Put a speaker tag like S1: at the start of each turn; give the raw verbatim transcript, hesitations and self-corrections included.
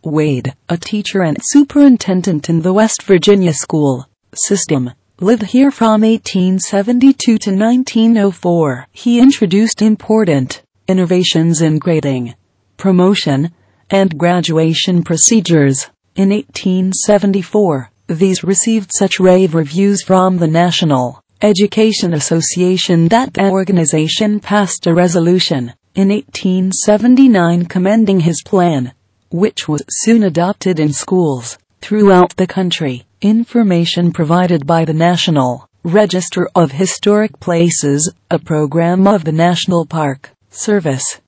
S1: Wade, a teacher and superintendent in the West Virginia school system, lived here from eighteen seventy-two to nineteen oh four. He introduced important innovations in grading, promotion, and graduation procedures. In eighteen seventy-four, these received such rave reviews from the National Education Association that the organization passed a resolution in eighteen seventy-nine commending his plan, which was soon adopted in schools throughout the country. Information provided by the National Register of Historic Places, a program of the National Park Service.